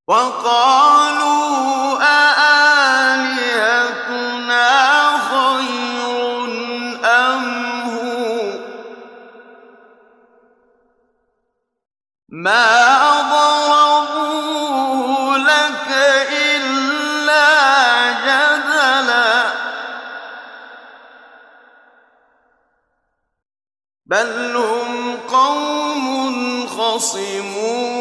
وَقَالُوا أَآلِهَتُنَا خَيْرٌ أَمْ هُوَ ۚ مَا ضَرَبُوهُ لَكَ إِلَّا جَدَلًا ۚ بَلْ هُمْ قَوْمٌ خَصِمُونَ